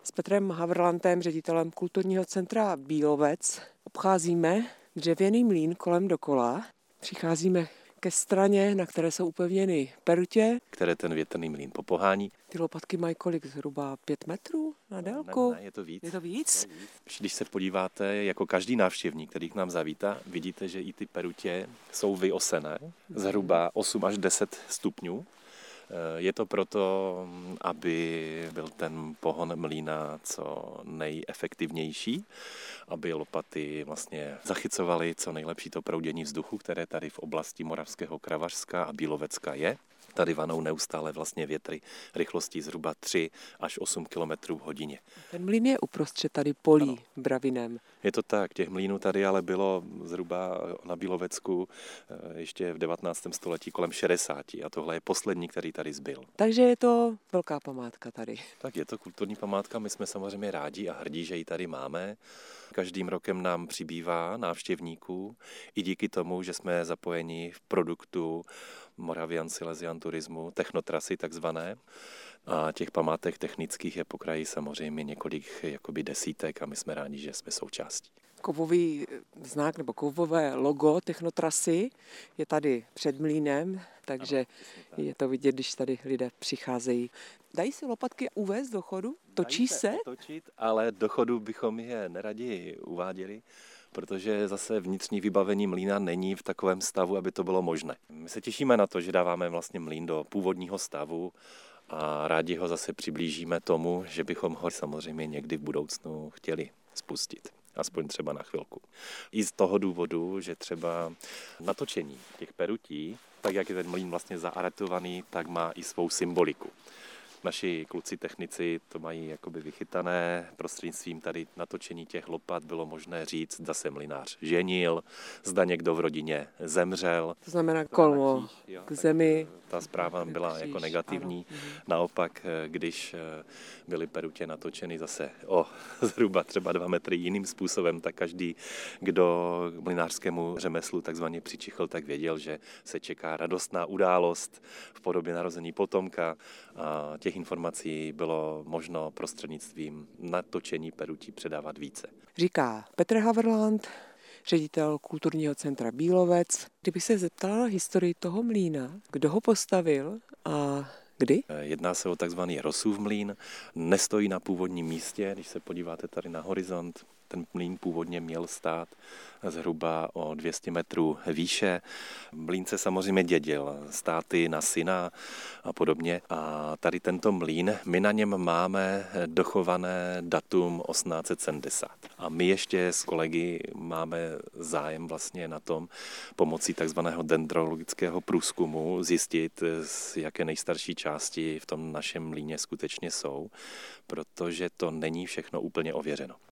S Petrem Havrlantem, ředitelem kulturního centra Bílovec, obcházíme dřevěný mlýn kolem dokola. Přicházíme ke straně, na které jsou upevněny perutě, které ten větrný mlýn popohání. Ty lopatky mají kolik? Zhruba 5 metrů na délku? Ne, je to víc. Je to víc? Když se podíváte, jako každý návštěvník, který k nám zavítá, vidíte, že i ty perutě jsou vyosené, zhruba 8 až 10 stupňů. Je to proto, aby byl ten pohon mlýna co nejefektivnější, aby lopaty vlastně zachycovaly co nejlepší to proudění vzduchu, které tady v oblasti Moravského Kravařska a Bílovecka je. Tady vanou neustále vlastně větry rychlostí zhruba 3 až 8 km v hodině. Ten mlýn je uprostřed tady polí Bravinem. Je to tak, těch mlýnů tady ale bylo zhruba na Bílovecku ještě v 19. století kolem 60 a tohle je poslední, který tady zbyl. Takže je to velká památka tady. Tak je to kulturní památka, my jsme samozřejmě rádi a hrdí, že ji tady máme. Každým rokem nám přibývá návštěvníků i díky tomu, že jsme zapojeni v produktu Moravian Silesian Turismu, technotrasy takzvané. A těch památek technických je po kraji samozřejmě několik desítek a my jsme rádi, že jsme součástí. Kovový znak nebo kovové logo technotrasy je tady před mlýnem, takže je to vidět, když tady lidé přicházejí. Dají se lopatky uvést do chodu? Točí se? Otočit, ale do chodu bychom je neradi uváděli, protože zase vnitřní vybavení mlýna není v takovém stavu, aby to bylo možné. My se těšíme na to, že dáváme vlastně mlýn do původního stavu a rádi ho zase přiblížíme tomu, že bychom ho samozřejmě někdy v budoucnu chtěli spustit. Aspoň třeba na chvilku. I z toho důvodu, že třeba natočení těch perutí, tak jak je ten mlýn vlastně zaaretovaný, tak má i svou symboliku. Naši kluci technici to mají jakoby vychytané, prostřednictvím tady natočení těch lopat bylo možné říct, zda se mlynář ženil, zda někdo v rodině zemřel. To znamená kolmo k zemi. Ta zpráva byla jako negativní. Ano. Naopak, když byly perutě natočeny zase zhruba třeba 2 metry jiným způsobem, tak každý, kdo k mlynářskému řemeslu takzvaně přičichl, tak věděl, že se čeká radostná událost v podobě narození potomka. A těch informací bylo možno prostřednictvím natočení perutí předávat více. Říká Petr Havrlant, ředitel kulturního centra Bílovec. Kdybych se zeptala na historii toho mlýna, kdo ho postavil a kdy? Jedná se o takzvaný Rossův mlýn, nestojí na původním místě, když se podíváte tady na horizont. Ten mlýn původně měl stát zhruba o 200 metrů výše. Mlýn se samozřejmě dědil z táty na syna a podobně. A tady tento mlýn, my na něm máme dochované datum 1870. A my ještě s kolegy máme zájem vlastně na tom pomocí takzvaného dendrologického průzkumu zjistit, jaké nejstarší části v tom našem mlýně skutečně jsou, protože to není všechno úplně ověřeno.